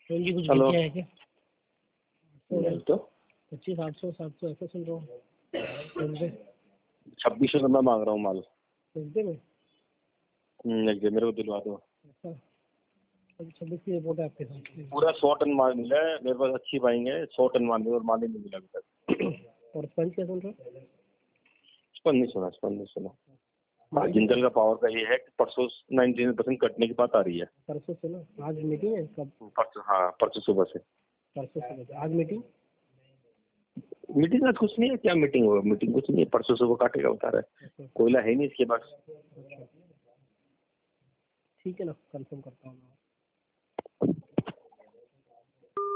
तो इनकी कुछ हेलो। घटिया है क्या? तो 25, 800, 700 ऐसा सुन रहा हूँ। 2600 तो मैं मांग रहा हूँ माल। सस्ते में? मेरे को दिलवा दो। अच्छा, 26 की रिपोर्ट है आपके साथ। पूरा 100 टन माल मिला है मेरे पास, अच्छी बाइंग है। 100 टन माल और माल ही नहीं मिला अभी तक। और स्पंज क्या सुन रहे हो? स्पंज नहीं सुना। हाँ, जिंदल का पावर का ये है कि परसों 99% कटने की बात आ रही है। परसों से ना, आज मीटिंग है कब? परसों, हाँ परसों सुबह से। परसों से आज मीटिंग? मीटिंग आज कुछ नहीं है, क्या मीटिंग होगा? मीटिंग कुछ नहीं है, परसों सुबह काटेगा बता रहा है। कोयला है नहीं इसके पास। ठीक है ना, कंफर्म करता हूँ।